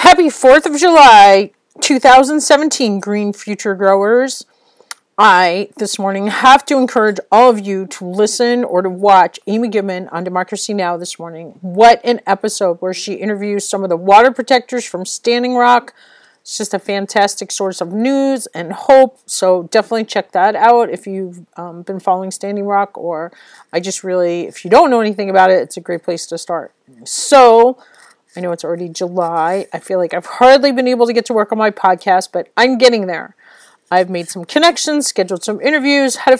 Happy 4th of July, 2017, Green Future Growers. I, this morning, have to encourage all of you to listen or to watch Amy Goodman on Democracy Now! This morning. What an episode where she interviews some of the water protectors from Standing Rock. It's just a fantastic source of news and hope, so definitely check that out if you've been following Standing Rock, or if you don't know anything about it, it's a great place to start. So, I know it's already July. I feel like I've hardly been able to get to work on my podcast, but I'm getting there. I've made some connections, scheduled some interviews, had a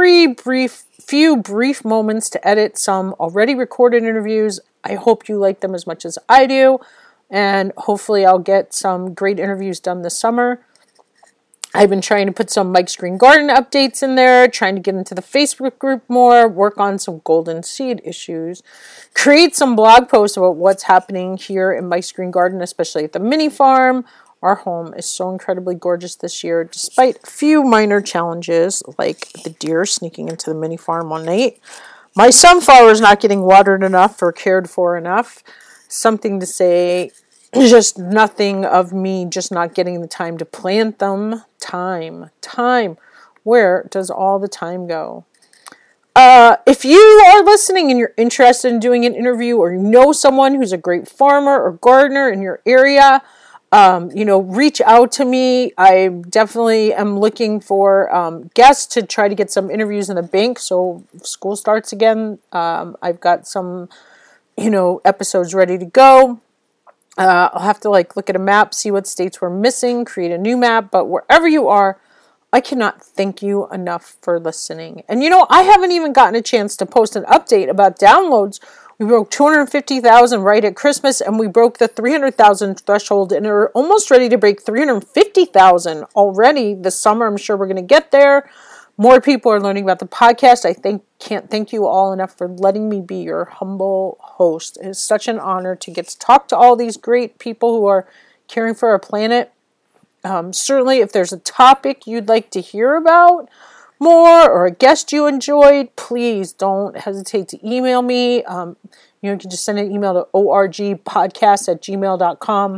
few brief moments to edit some already recorded interviews. I hope you like them as much as I do, and hopefully I'll get some great interviews done this summer. I've been trying to put some Mike's Green Garden updates in there, trying to get into the Facebook group more, work on some golden seed issues, create some blog posts about what's happening here in Mike's Green Garden, especially at the mini farm. Our home is so incredibly gorgeous this year, despite a few minor challenges, like the deer sneaking into the mini farm one night. My sunflowers not getting watered enough or cared for enough. Something to say, just nothing of me just not getting the time to plant them. Time. Where does all the time go? If you are listening and you're interested in doing an interview, or you know someone who's a great farmer or gardener in your area, reach out to me. I definitely am looking for guests to try to get some interviews in the bank. So if school starts again, I've got some, episodes ready to go. I'll have to look at a map, see what states we're missing, create a new map. But wherever you are, I cannot thank you enough for listening. And I haven't even gotten a chance to post an update about downloads. We broke 250,000 right at Christmas, and we broke the 300,000 threshold, and we're almost ready to break 350,000 already this summer. I'm sure we're going to get there. More people are learning about the podcast. Can't thank you all enough for letting me be your humble host. It is such an honor to get to talk to all these great people who are caring for our planet. Certainly, if there's a topic you'd like to hear about more, or a guest you enjoyed, please don't hesitate to email me. You can just send an email to orgpodcast@gmail.com.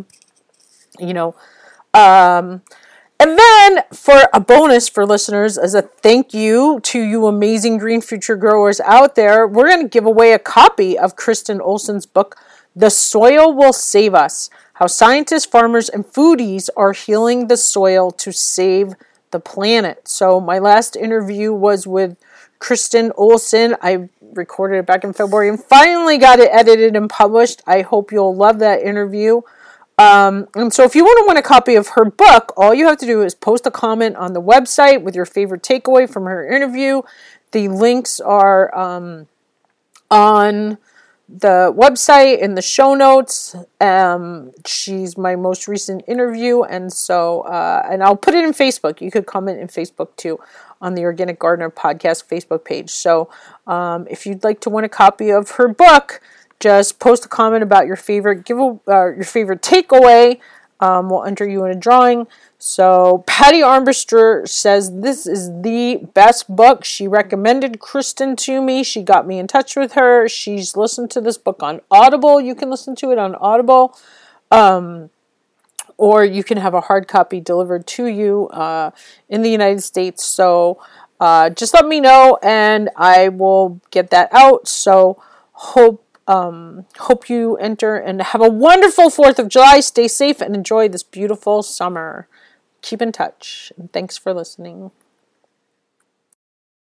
And then for a bonus for listeners, as a thank you to you amazing green future growers out there, we're going to give away a copy of Kristen Olson's book, The Soil Will Save Us: How Scientists, Farmers, and Foodies Are Healing the Soil to Save the Planet. So my last interview was with Kristen Olson. I recorded it back in February and finally got it edited and published. I hope you'll love that interview. And so if you want to win a copy of her book, all you have to do is post a comment on the website with your favorite takeaway from her interview. The links are on the website in the show notes. She's my most recent interview, and so and I'll put it in Facebook. You could comment in Facebook too, on the Organic Gardener Podcast Facebook page. So if you'd like to win a copy of her book, just post a comment about your favorite takeaway. We'll enter you in a drawing. So Patty Armbruster says this is the best book. She recommended Kristen to me. She got me in touch with her. She's listened to this book on Audible. You can listen to it on Audible. Or you can have a hard copy delivered to you in the United States. So just let me know and I will get that out. So hope you enter and have a wonderful 4th of July. Stay safe and enjoy this beautiful summer. Keep in touch. And thanks for listening.